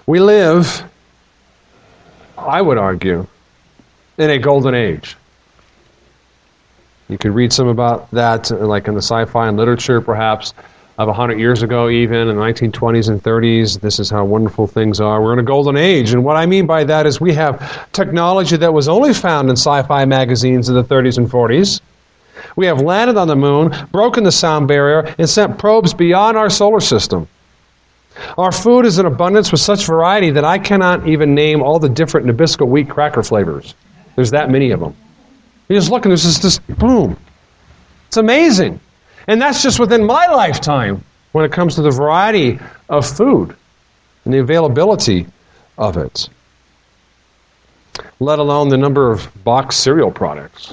We live, I would argue, in a golden age. You could read some about that, like in the sci-fi and literature, perhaps, of 100 years ago even, in the 1920s and 30s. This is how wonderful things are. We're in a golden age. And what I mean by that is we have technology that was only found in sci-fi magazines in the 30s and 40s. We have landed on the moon, broken the sound barrier, and sent probes beyond our solar system. Our food is in abundance with such variety that I cannot even name all the different Nabisco wheat cracker flavors. There's that many of them. You just look and there's just this boom. It's amazing. And that's just within my lifetime when it comes to the variety of food and the availability of it. Let alone the number of boxed cereal products.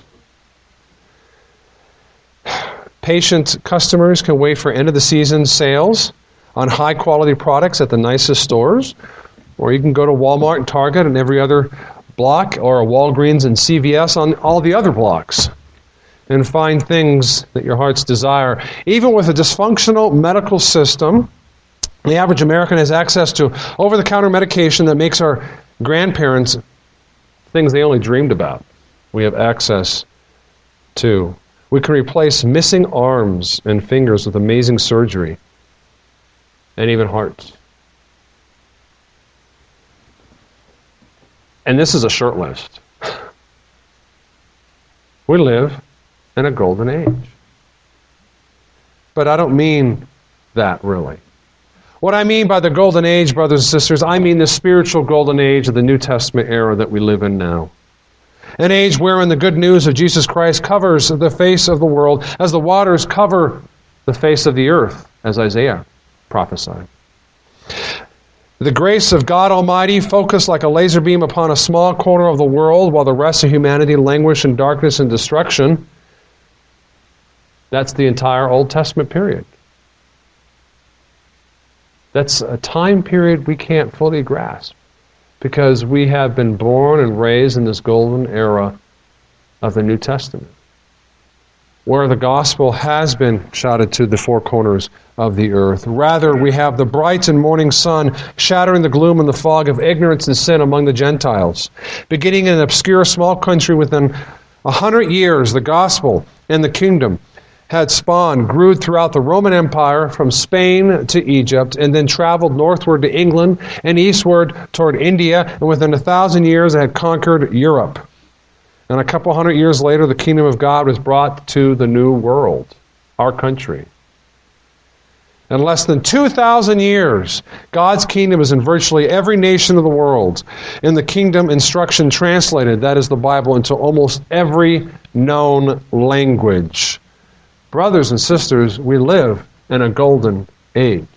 Patient customers can wait for end-of-the-season sales on high-quality products at the nicest stores. Or you can go to Walmart and Target and every other block, or a Walgreens and CVS on all the other blocks, and find things that your hearts desire. Even with a dysfunctional medical system, the average American has access to over-the-counter medication that makes our grandparents things they only dreamed about. We have access to. We can replace missing arms and fingers with amazing surgery, and even hearts. And this is a short list. We live in a golden age. But I don't mean that, really. What I mean by the golden age, brothers and sisters, I mean the spiritual golden age of the New Testament era that we live in now. An age wherein the good news of Jesus Christ covers the face of the world as the waters cover the face of the earth, as Isaiah prophesied. The grace of God Almighty focused like a laser beam upon a small corner of the world while the rest of humanity languished in darkness and destruction. That's the entire Old Testament period. That's a time period we can't fully grasp because we have been born and raised in this golden era of the New Testament, where the gospel has been shouted to the four corners of the earth. Rather, we have the bright and morning sun shattering the gloom and the fog of ignorance and sin among the Gentiles. Beginning in an obscure small country within 100 years, the gospel and the kingdom had spawned, grew throughout the Roman Empire from Spain to Egypt, and then traveled northward to England and eastward toward India, and within 1,000 years it had conquered Europe. And a couple hundred years later, the kingdom of God was brought to the new world, our country. In less than 2,000 years, God's kingdom is in virtually every nation of the world. And the kingdom instruction translated, that is the Bible, into almost every known language. Brothers and sisters, we live in a golden age.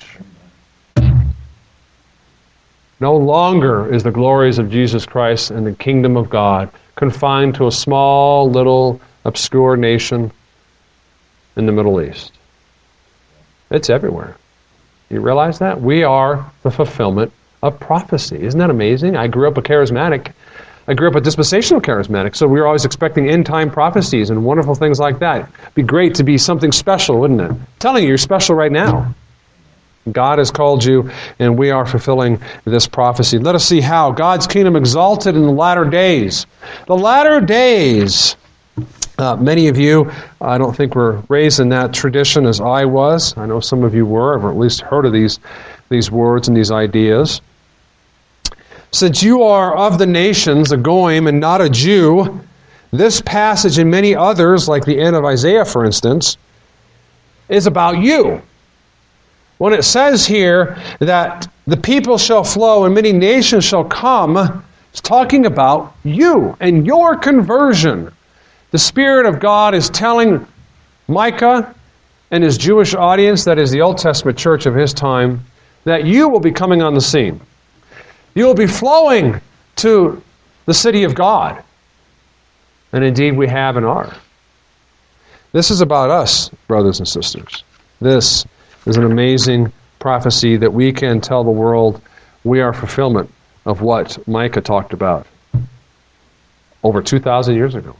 No longer is the glories of Jesus Christ and the kingdom of God confined to a small, little, obscure nation in the Middle East. It's everywhere. You realize that? We are the fulfillment of prophecy. Isn't that amazing? I grew up a charismatic. I grew up a dispensational charismatic, so we were always expecting end-time prophecies and wonderful things like that. It'd be great to be something special, wouldn't it? I'm telling you, you're special right now. God has called you, and we are fulfilling this prophecy. Let us see how. God's kingdom exalted in the latter days. The latter days. Many of you, I don't think were raised in that tradition as I was. I know some of you were, or at least heard of these words and these ideas. Since you are of the nations, a Goyim and not a Jew, this passage and many others, like the end of Isaiah, for instance, is about you. When it says here that the people shall flow and many nations shall come, it's talking about you and your conversion. The Spirit of God is telling Micah and his Jewish audience, that is the Old Testament church of his time, that you will be coming on the scene. You will be flowing to the city of God. And indeed we have and are. This is about us, brothers and sisters. This is an amazing prophecy that we can tell the world we are fulfillment of what Micah talked about over 2,000 years ago.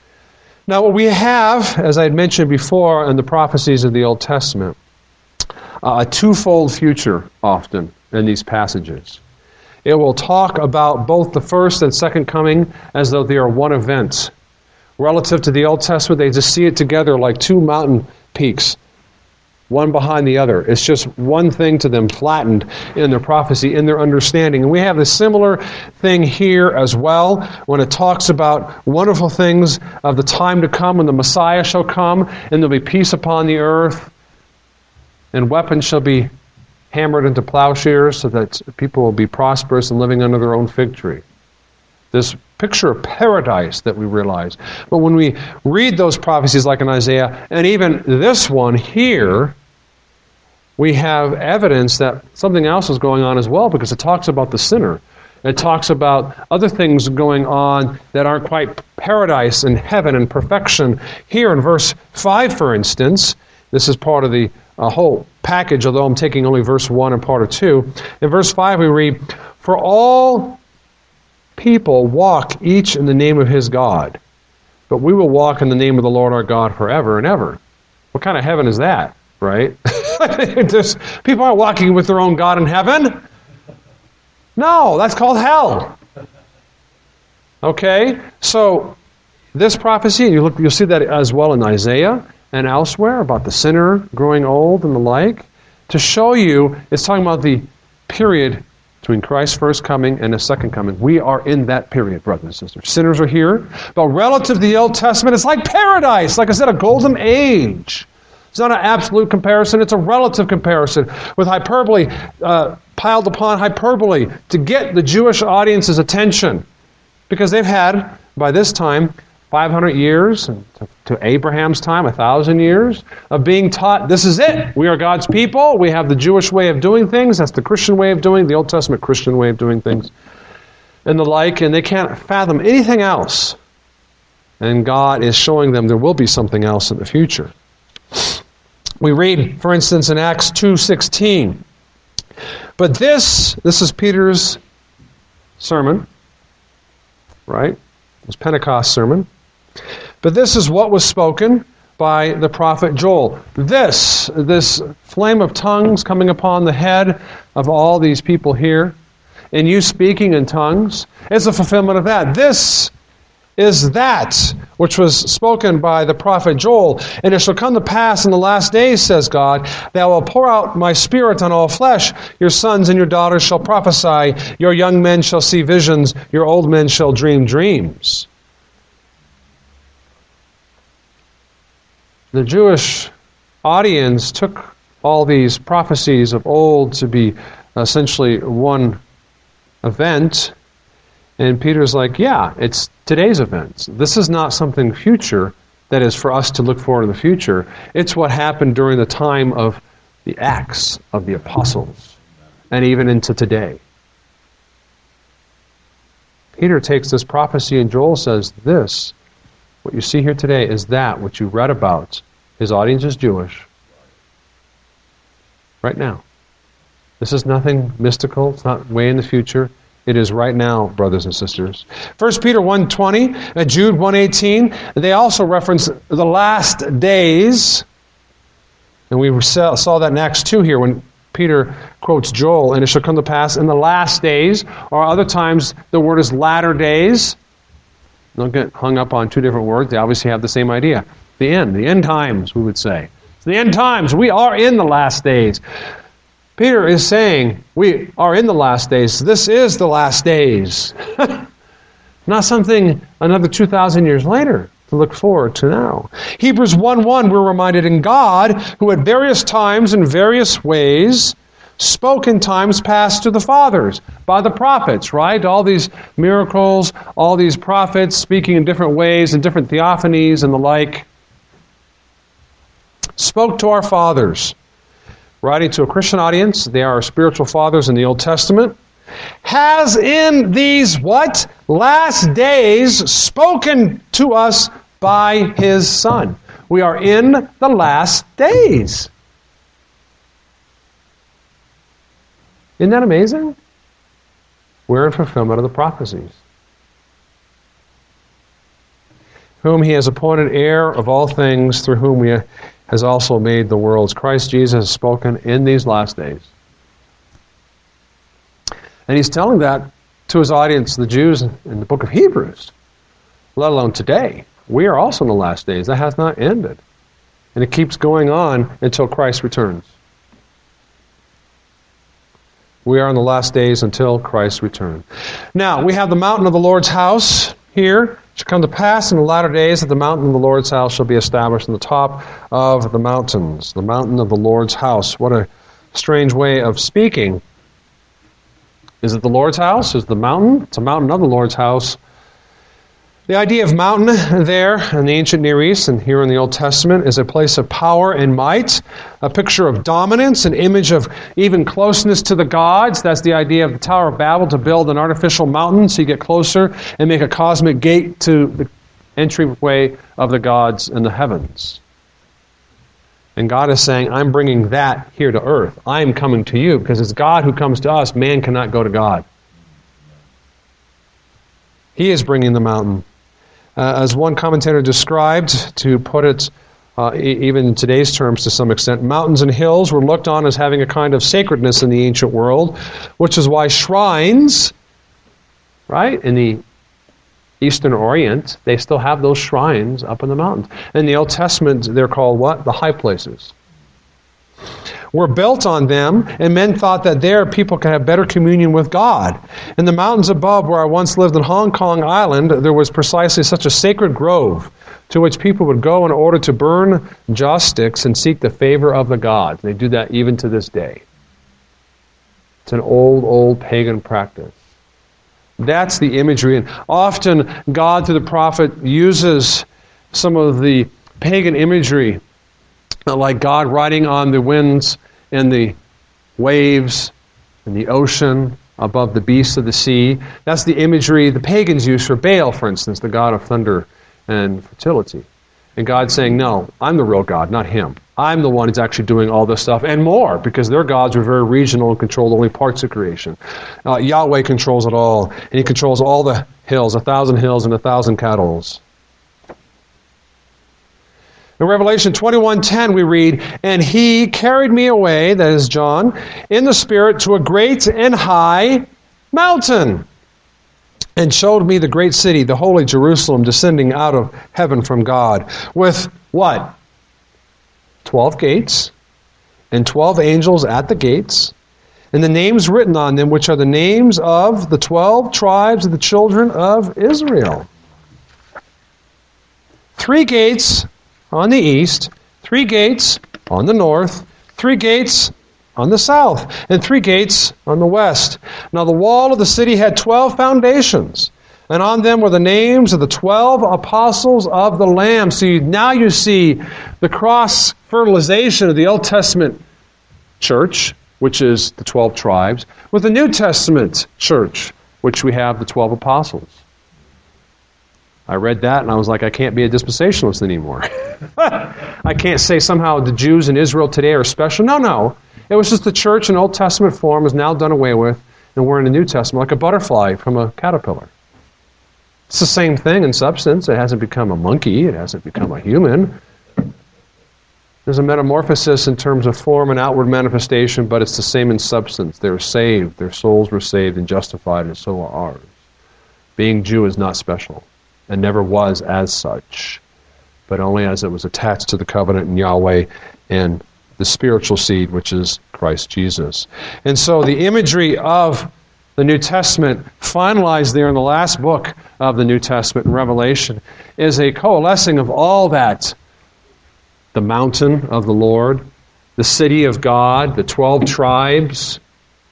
Now what we have, as I had mentioned before in the prophecies of the Old Testament, a twofold future often in these passages. It will talk about both the first and second coming as though they are one event. Relative to the Old Testament, they just see it together like two mountain peaks, one behind the other. It's just one thing to them, flattened in their prophecy, in their understanding. And we have a similar thing here as well, when it talks about wonderful things of the time to come, when the Messiah shall come, and there'll be peace upon the earth, and weapons shall be hammered into plowshares, so that people will be prosperous and living under their own fig tree. This picture of paradise that we realize. But when we read those prophecies like in Isaiah, and even this one here, we have evidence that something else is going on as well, because it talks about the sinner. It talks about other things going on that aren't quite paradise and heaven and perfection. Here in verse 5, for instance, this is part of the whole package, although I'm taking only verse 1 and part of 2. In verse 5 we read, "For all people walk each in the name of his God, but we will walk in the name of the Lord our God forever and ever." What kind of heaven is that, right? People aren't walking with their own God in heaven. No, that's called hell. Okay, so this prophecy, you'll see that as well in Isaiah and elsewhere about the sinner growing old and the like, to show you it's talking about the period between Christ's first coming and His second coming. We are in that period, brothers and sisters. Sinners are here, but relative to the Old Testament, it's like paradise. Like I said, a golden age. It's not an absolute comparison, it's a relative comparison with hyperbole piled upon hyperbole to get the Jewish audience's attention. Because they've had, by this time, 500 years, and to Abraham's time, 1,000 years, of being taught, this is it. We are God's people. We have the Jewish way of doing things. That's the Christian way of doing, the Old Testament Christian way of doing things, and the like, and they can't fathom anything else. And God is showing them there will be something else in the future. We read, for instance, in Acts 2:16, but this is Peter's sermon, right? His Pentecost sermon. But this is what was spoken by the prophet Joel. This flame of tongues coming upon the head of all these people here, and you speaking in tongues, is a fulfillment of that. This is that which was spoken by the prophet Joel. And it shall come to pass in the last days, says God, that I will pour out my Spirit on all flesh. Your sons and your daughters shall prophesy. Your young men shall see visions. Your old men shall dream dreams. The Jewish audience took all these prophecies of old to be essentially one event. And Peter's like, yeah, it's today's events. This is not something future that is for us to look for in the future. It's what happened during the time of the Acts of the Apostles and even into today. Peter takes this prophecy and Joel says, this, what you see here today, is that which you read about. His audience is Jewish. Right now. This is nothing mystical. It's not way in the future. It is right now, brothers and sisters. 1 Peter 1:20, Jude 1:18, they also reference the last days. And we saw that in Acts 2 here when Peter quotes Joel, and it shall come to pass in the last days, or other times the word is latter days. Don't get hung up on two different words. They obviously have the same idea. The end times, we would say. It's the end times. We are in the last days. Peter is saying, we are in the last days. This is the last days. Not something another 2,000 years later to look forward to now. Hebrews 1:1, we're reminded, in God, who at various times and various ways spoke in times past to the fathers by the prophets, right? All these miracles, all these prophets speaking in different ways and different theophanies and the like. Spoke to our fathers. Writing to a Christian audience, they are our spiritual fathers in the Old Testament. Has in these, what? Last days spoken to us by His Son. We are in the last days. Isn't that amazing? We're in fulfillment of the prophecies. Whom He has appointed heir of all things, through whom we has also made the worlds. Christ Jesus has spoken in these last days. And he's telling that to his audience, the Jews, in the book of Hebrews, let alone today. We are also in the last days. That has not ended. And it keeps going on until Christ returns. We are in the last days until Christ returns. Now, we have the mountain of the Lord's house here. It shall come to pass in the latter days that the mountain of the Lord's house shall be established on the top of the mountains. The mountain of the Lord's house. What a strange way of speaking. Is it the Lord's house? Is it the mountain? It's a mountain of the Lord's house. The idea of mountain there in the ancient Near East and here in the Old Testament is a place of power and might, a picture of dominance, an image of even closeness to the gods. That's the idea of the Tower of Babel, to build an artificial mountain so you get closer and make a cosmic gate to the entryway of the gods in the heavens. And God is saying, I'm bringing that here to earth. I am coming to you, because it's God who comes to us. Man cannot go to God. He is bringing the mountain. As one commentator described, to put it even in today's terms to some extent, mountains and hills were looked on as having a kind of sacredness in the ancient world, which is why shrines, right, in the Eastern Orient, they still have those shrines up in the mountains. In the Old Testament, they're called what? The high places. Were built on them, and men thought that there people could have better communion with God. In the mountains above, where I once lived in Hong Kong Island, there was precisely such a sacred grove to which people would go in order to burn joss sticks and seek the favor of the gods. They do that even to this day. It's an old pagan practice. That's the imagery. And often God, through the prophet, uses some of the pagan imagery, like God riding on the winds and the waves and the ocean above the beasts of the sea. That's the imagery the pagans use for Baal, for instance, the god of thunder and fertility. And God's saying, no, I'm the real God, not him. I'm the one who's actually doing all this stuff and more, because their gods were very regional and controlled only parts of creation. Yahweh controls it all, and he controls all the hills, 1,000 hills and 1,000 cattle. In Revelation 21:10 we read, and he carried me away, that is John, in the Spirit to a great and high mountain, and showed me the great city, the holy Jerusalem, descending out of heaven from God, with what? 12 gates, and 12 angels at the gates, and the names written on them, which are the names of the 12 tribes of the children of Israel. 3 gates on the east, 3 gates on the north, 3 gates on the south, and 3 gates on the west. Now the wall of the city had 12 foundations, and on them were the names of the 12 apostles of the Lamb. So now you see the cross-fertilization of the Old Testament church, which is the 12 tribes, with the New Testament church, which we have the 12 apostles. I read that and I was like, I can't be a dispensationalist anymore. I can't say somehow the Jews in Israel today are special. No. It was just the church in Old Testament form is now done away with, and we're in the New Testament, like a butterfly from a caterpillar. It's the same thing in substance. It hasn't become a monkey. It hasn't become a human. There's a metamorphosis in terms of form and outward manifestation, but it's the same in substance. They're saved. Their souls were saved and justified, and so are ours. Being Jew is not special, and never was as such, but only as it was attached to the covenant in Yahweh and the spiritual seed, which is Christ Jesus. And so the imagery of the New Testament, finalized there in the last book of the New Testament in Revelation, is a coalescing of all that. The mountain of the Lord, the city of God, the 12 tribes.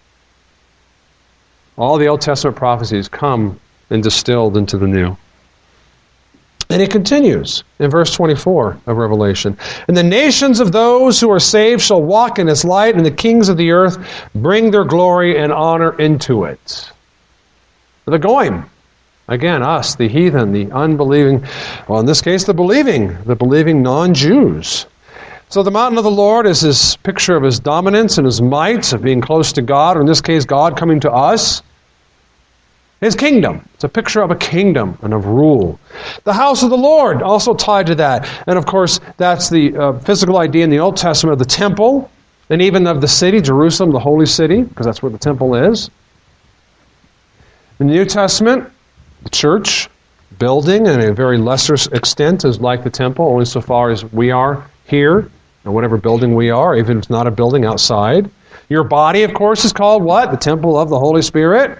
All the Old Testament prophecies come and distilled into the New. And it continues in verse 24 of Revelation. And the nations of those who are saved shall walk in its light, and the kings of the earth bring their glory and honor into it. The goyim, again, us, the heathen, the unbelieving, well, in this case, the believing non-Jews. So the mountain of the Lord is this picture of his dominance and his might, of being close to God, or in this case, God coming to us. His kingdom. It's a picture of a kingdom and of rule. The house of the Lord, also tied to that. And of course, that's the physical idea in the Old Testament of the temple, and even of the city, Jerusalem, the holy city, because that's where the temple is. In the New Testament, the church building, in a very lesser extent, is like the temple, only so far as we are here, and whatever building we are, even if it's not a building outside. Your body, of course, is called what? The temple of the Holy Spirit.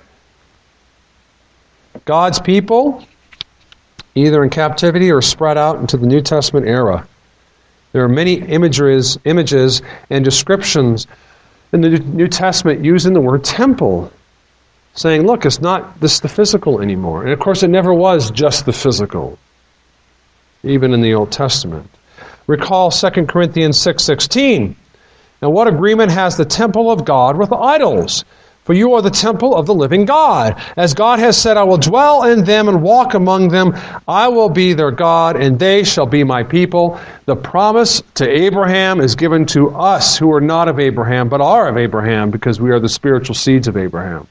God's people, either in captivity or spread out into the New Testament era. There are many images and descriptions in the New Testament using the word temple, saying, look, it's not the physical anymore. And of course, it never was just the physical, even in the Old Testament. Recall 2 Corinthians 6:16. And what agreement has the temple of God with idols? For you are the temple of the living God. As God has said, I will dwell in them and walk among them. I will be their God, and they shall be my people. The promise to Abraham is given to us who are not of Abraham, but are of Abraham, because we are the spiritual seeds of Abraham.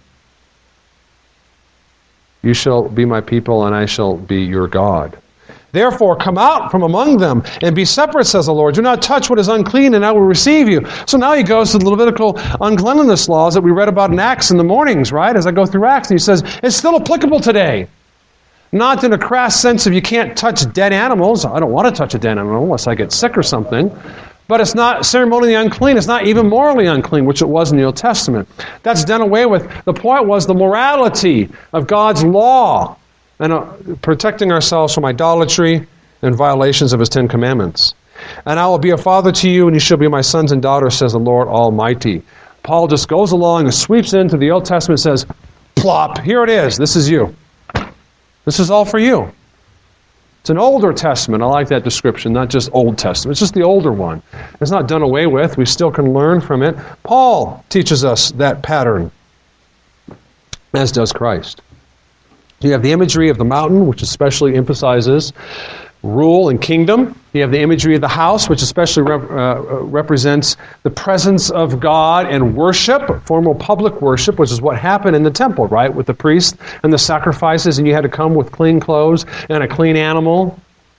You shall be my people, and I shall be your God. Therefore, come out from among them and be separate, says the Lord. Do not touch what is unclean, and I will receive you. So now he goes to the Levitical uncleanliness laws that we read about in Acts in the mornings, right? As I go through Acts, and he says, it's still applicable today. Not in a crass sense of you can't touch dead animals. I don't want to touch a dead animal unless I get sick or something. But it's not ceremonially unclean. It's not even morally unclean, which it was in the Old Testament. That's done away with. The point was the morality of God's law, and protecting ourselves from idolatry and violations of His Ten Commandments. And I will be a father to you, and you shall be my sons and daughters, says the Lord Almighty. Paul just goes along and sweeps into the Old Testament and says, plop, here it is. This is you. This is all for you. It's an older testament. I like that description, not just Old Testament. It's just the older one. It's not done away with. We still can learn from it. Paul teaches us that pattern, as does Christ. You have the imagery of the mountain, which especially emphasizes rule and kingdom. You have the imagery of the house, which especially represents the presence of God and worship, formal public worship, which is what happened in the temple, right? With the priest and the sacrifices, and you had to come with clean clothes and a clean animal.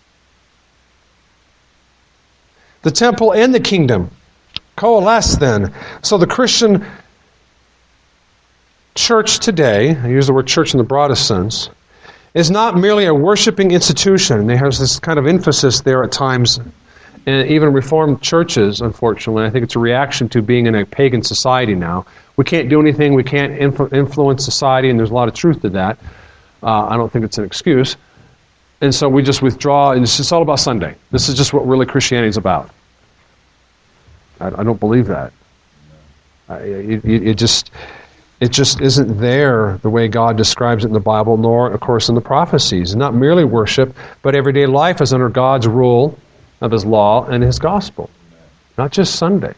The temple and the kingdom coalesce then. So the Christian church today, I use the word church in the broadest sense, is not merely a worshiping institution. There's this kind of emphasis there at times, and even Reformed churches, unfortunately. I think it's a reaction to being in a pagan society now. We can't do anything, we can't influence society, and there's a lot of truth to that. I don't think it's an excuse. And so we just withdraw, and it's just all about Sunday. This is just what really Christianity is about. I don't believe that. It just isn't there the way God describes it in the Bible, nor, of course, in the prophecies. Not merely worship, but everyday life is under God's rule of His law and His gospel. Not just Sunday.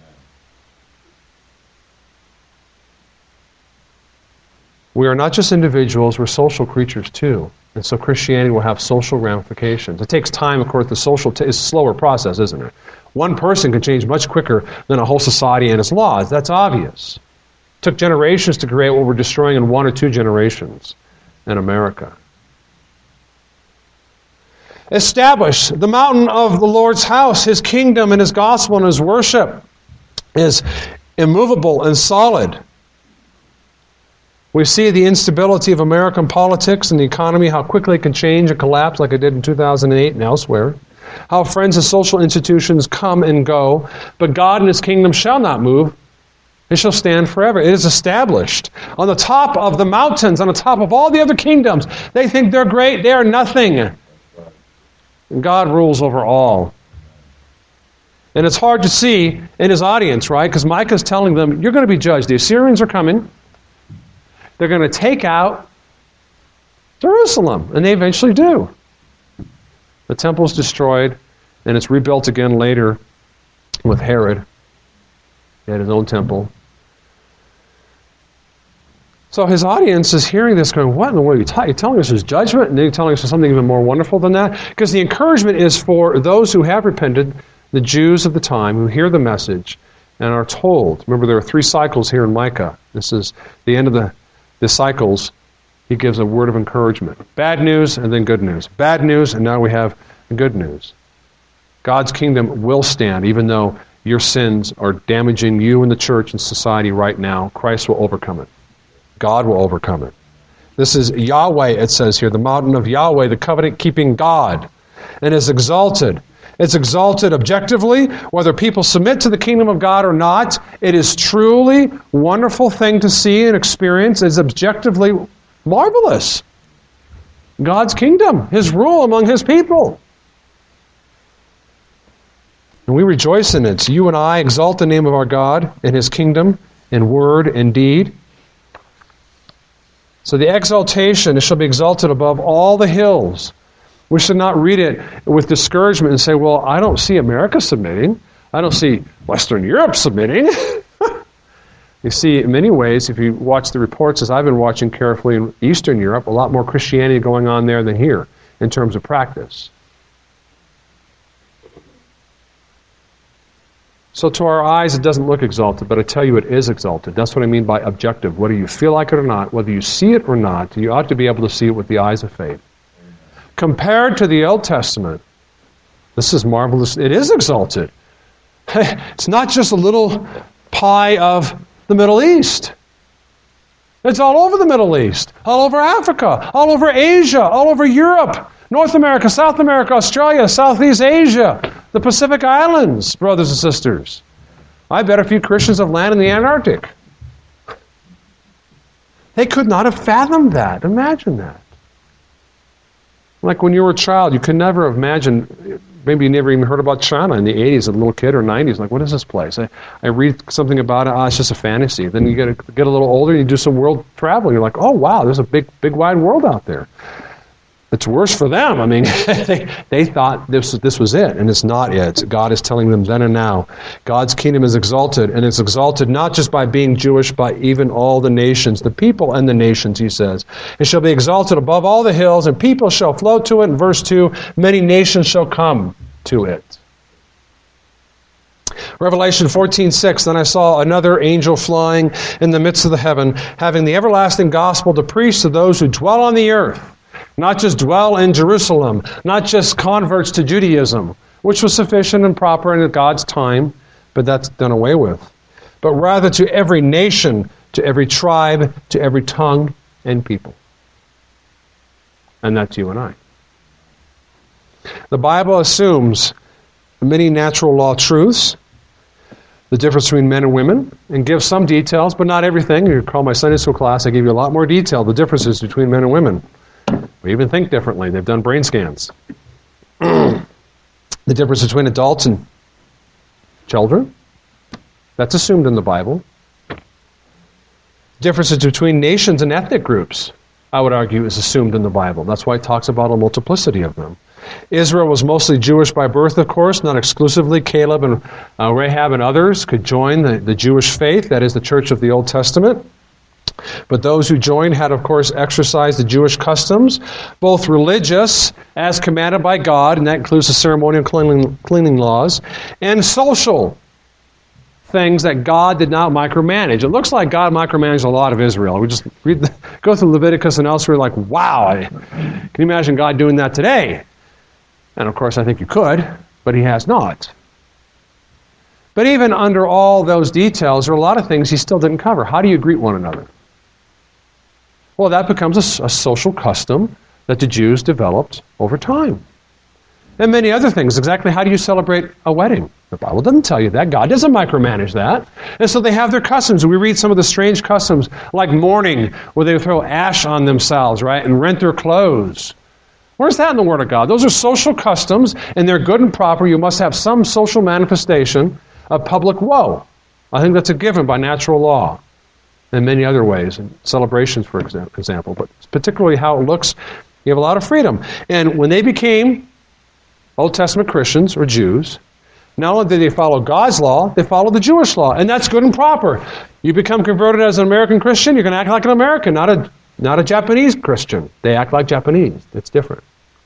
We are not just individuals, we're social creatures too. And so Christianity will have social ramifications. It takes time, of course. The social is a slower process, isn't it? One person can change much quicker than a whole society and its laws. That's obvious. It took generations to create what we're destroying in 1 or 2 generations in America. Establish the mountain of the Lord's house, His kingdom and His gospel and His worship is immovable and solid. We see the instability of American politics and the economy, how quickly it can change and collapse like it did in 2008 and elsewhere. How friends and social institutions come and go, but God and His kingdom shall not move. It shall stand forever. It is established on the top of the mountains, on the top of all the other kingdoms. They think they're great. They are nothing. And God rules over all. And it's hard to see in His audience, right? Because Micah's telling them, you're going to be judged. The Assyrians are coming. They're going to take out Jerusalem. And they eventually do. The temple's destroyed, and it's rebuilt again later with Herod. He had his own temple. So his audience is hearing this going, what in the world are you talking? You're telling us there's judgment, and then you're telling us there's something even more wonderful than that? Because the encouragement is for those who have repented, the Jews of the time, who hear the message and are told. Remember, there are 3 cycles here in Micah. This is the end of the cycles He gives a word of encouragement. Bad news and then good news. Bad news and now we have good news. God's kingdom will stand even though your sins are damaging you and the church and society right now. Christ will overcome it. God will overcome it. This is Yahweh, it says here, the mountain of Yahweh, the covenant-keeping God, and is exalted. It's exalted objectively, whether people submit to the kingdom of God or not. It is truly a wonderful thing to see and experience. It's objectively marvelous. God's kingdom, His rule among His people. And we rejoice in it. So you and I exalt the name of our God and His kingdom in word and deed. So the exaltation, it shall be exalted above all the hills. We should not read it with discouragement and say, well, I don't see America submitting. I don't see Western Europe submitting. You see, in many ways, if you watch the reports, as I've been watching carefully in Eastern Europe, a lot more Christianity going on there than here in terms of practice. So to our eyes, it doesn't look exalted, but I tell you it is exalted. That's what I mean by objective. Whether you feel like it or not, whether you see it or not, you ought to be able to see it with the eyes of faith. Compared to the Old Testament, this is marvelous. It is exalted. It's not just a little pie of the Middle East. It's all over the Middle East, all over Africa, all over Asia, all over Europe, North America, South America, Australia, Southeast Asia, the Pacific Islands, brothers and sisters. I bet a few Christians have landed in the Antarctic. They could not have fathomed that. Imagine that. Like when you were a child, you could never have imagined, maybe you never even heard about China in the 80s, as a little kid, or 90s. Like, what is this place? I read something about it, it's just a fantasy. Then you get a little older, and you do some world travel. You're like, oh, wow, there's a big wide world out there. It's worse for them. I mean, they thought this was it, and it's not it. God is telling them then and now. God's kingdom is exalted, and it's exalted not just by being Jewish, but even all the nations, the people and the nations, he says. It shall be exalted above all the hills, and people shall flow to it. In verse 2, many nations shall come to it. Revelation 14:6, then I saw another angel flying in the midst of the heaven, having the everlasting gospel to preach to those who dwell on the earth. Not just dwell in Jerusalem, not just converts to Judaism, which was sufficient and proper in God's time, but that's done away with. But rather to every nation, to every tribe, to every tongue and people. And that's you and I. The Bible assumes many natural law truths, the difference between men and women, and gives some details, but not everything. You recall my Sunday school class, I gave you a lot more detail, the differences between men and women. We even think differently. They've done brain scans. The difference between adults and children, that's assumed in the Bible. Differences between nations and ethnic groups, I would argue, is assumed in the Bible. That's why it talks about a multiplicity of them. Israel was mostly Jewish by birth, of course, not exclusively. Caleb and Rahab and others could join the Jewish faith, that is the church of the Old Testament. But those who joined had, of course, exercised the Jewish customs, both religious, as commanded by God, and that includes the ceremonial cleaning laws, and social things that God did not micromanage. It looks like God micromanaged a lot of Israel. We just go through Leviticus and elsewhere like, wow, can you imagine God doing that today? And of course, I think you could, but He has not. But even under all those details, there are a lot of things He still didn't cover. How do you greet one another? Well, that becomes a social custom that the Jews developed over time. And many other things. Exactly how do you celebrate a wedding? The Bible doesn't tell you that. God doesn't micromanage that. And so they have their customs. We read some of the strange customs, like mourning, where they throw ash on themselves, right, and rent their clothes. Where's that in the Word of God? Those are social customs, and they're good and proper. You must have some social manifestation of public woe. I think that's a given by natural law. In many other ways, and celebrations, for example, but particularly how it looks, you have a lot of freedom. And when they became Old Testament Christians or Jews, not only did they follow God's law, they followed the Jewish law, and that's good and proper. You become converted as an American Christian, you're going to act like an American, not a Japanese Christian. They act like Japanese. It's different.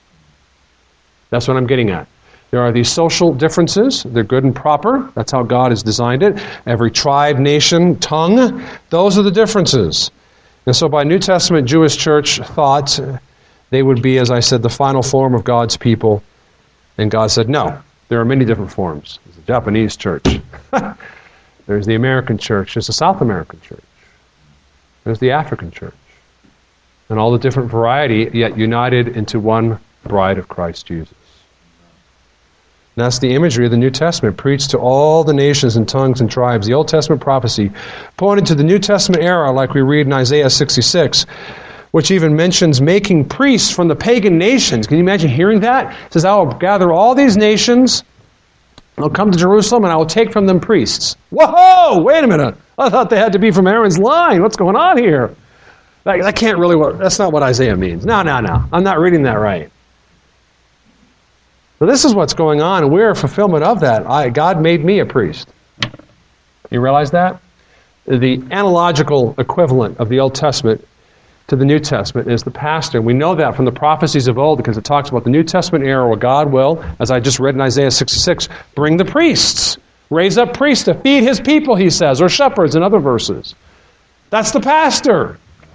That's what I'm getting at. There are these social differences. They're good and proper. That's how God has designed it. Every tribe, nation, tongue, those are the differences. And so by New Testament Jewish church thought, they would be, as I said, the final form of God's people. And God said, no, there are many different forms. There's the Japanese church. There's the American church. There's the South American church. There's the African church. And all the different variety, yet united into one bride of Christ Jesus. And that's the imagery of the New Testament, preached to all the nations and tongues and tribes. The Old Testament prophecy pointed to the New Testament era, like we read in Isaiah 66, which even mentions making priests from the pagan nations. Can you imagine hearing that? It says, I will gather all these nations, I'll come to Jerusalem, and I will take from them priests. Whoa! Wait a minute. I thought they had to be from Aaron's line. What's going on here? That can't really work. That's not what Isaiah means. No. I'm not reading that right. So this is what's going on, and we're a fulfillment of that. God made me a priest. You realize that? The analogical equivalent of the Old Testament to the New Testament is the pastor. We know that from the prophecies of old because it talks about the New Testament era where God will, as I just read in Isaiah 66, bring the priests. Raise up priests to feed his people, he says, or shepherds in other verses. That's the pastor.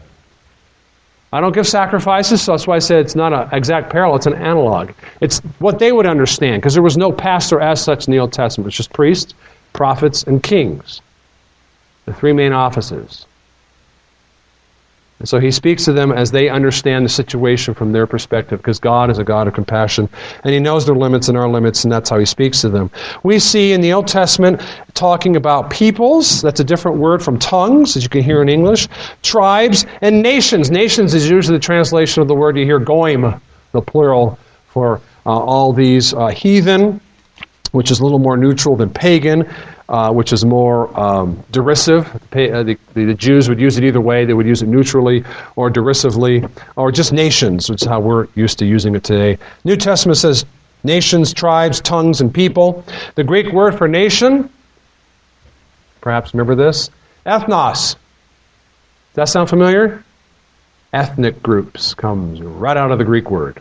I don't give sacrifices, so that's why I said it's not an exact parallel, it's an analog. It's what they would understand, because there was no pastor as such in the Old Testament. It's just priests, prophets, and kings. The three main offices. And so he speaks to them as they understand the situation from their perspective, because God is a God of compassion, and he knows their limits and our limits, and that's how he speaks to them. We see in the Old Testament talking about peoples, that's a different word from tongues, as you can hear in English, tribes, and nations. Nations is usually the translation of the word you hear, goim, the plural, for all these heathen, which is a little more neutral than pagan, which is more derisive. The Jews would use it either way. They would use it neutrally or derisively, or just nations, which is how we're used to using it today. New Testament says nations, tribes, tongues, and people. The Greek word for nation, perhaps remember this, ethnos. Does that sound familiar? Ethnic groups comes right out of the Greek word.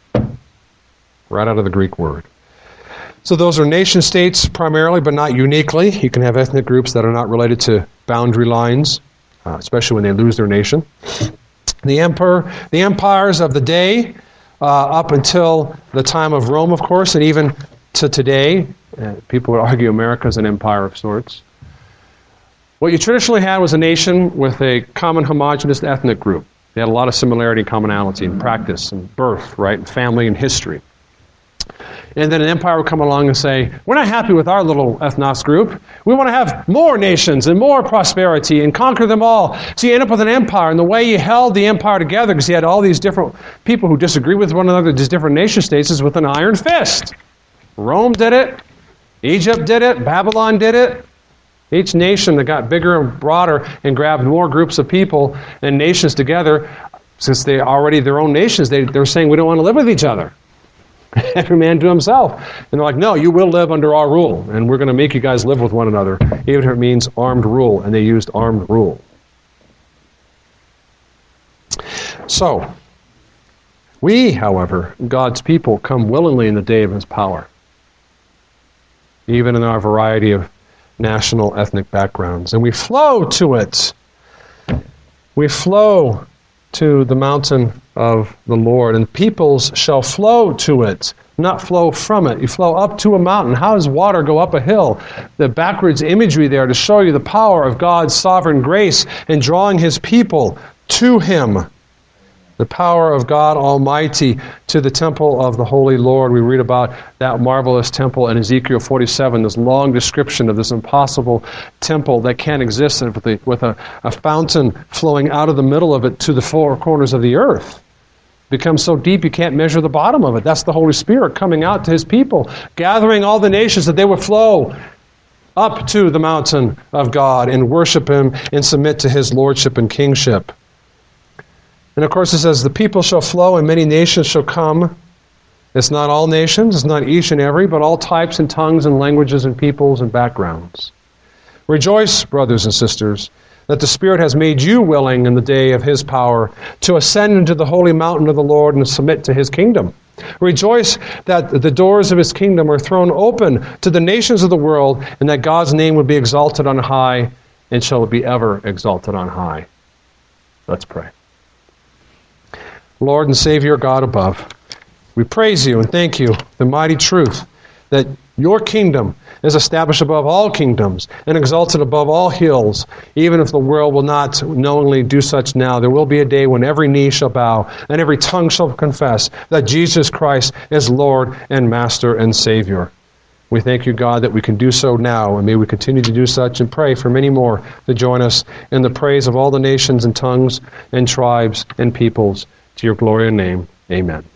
Right out of the Greek word. So those are nation states primarily, but not uniquely. You can have ethnic groups that are not related to boundary lines, especially when they lose their nation. The empires of the day, up until the time of Rome, of course, and even to today, people would argue America is an empire of sorts. What you traditionally had was a nation with a common homogeneous ethnic group. They had a lot of similarity and commonality in practice and birth, right, and family and history. And then an empire would come along and say, we're not happy with our little ethnos group. We want to have more nations and more prosperity and conquer them all. So you end up with an empire. And the way you held the empire together, because you had all these different people who disagree with one another, these different nation states, is with an iron fist. Rome did it. Egypt did it. Babylon did it. Each nation that got bigger and broader and grabbed more groups of people and nations together, since they already their own nations, they're saying we don't want to live with each other. Every man to himself. And they're like, no, you will live under our rule, and we're going to make you guys live with one another, even if it means armed rule, and they used armed rule. So, we, however, God's people, come willingly in the day of his power, even in our variety of national ethnic backgrounds. And we flow to it. We flow to the mountain of the Lord, and peoples shall flow to it, not flow from it. You flow up to a mountain. How does water go up a hill? The backwards imagery there to show you the power of God's sovereign grace in drawing his people to him. The power of God Almighty to the temple of the Holy Lord. We read about that marvelous temple in Ezekiel 47, this long description of this impossible temple that can't exist with a fountain flowing out of the middle of it to the four corners of the earth. It becomes so deep you can't measure the bottom of it. That's the Holy Spirit coming out to his people, gathering all the nations that they would flow up to the mountain of God and worship him and submit to his lordship and kingship. And of course it says, the people shall flow and many nations shall come. It's not all nations, it's not each and every, but all types and tongues and languages and peoples and backgrounds. Rejoice, brothers and sisters, that the Spirit has made you willing in the day of his power to ascend into the holy mountain of the Lord and submit to his kingdom. Rejoice that the doors of his kingdom are thrown open to the nations of the world, and that God's name will be exalted on high and shall be ever exalted on high. Let's pray. Lord and Savior God above, we praise you and thank you, the mighty truth that your kingdom is established above all kingdoms and exalted above all hills. Even if the world will not knowingly do such now, there will be a day when every knee shall bow and every tongue shall confess that Jesus Christ is Lord and Master and Savior. We thank you, God, that we can do so now, and may we continue to do such and pray for many more to join us in the praise of all the nations and tongues and tribes and peoples. To your glory and name, amen.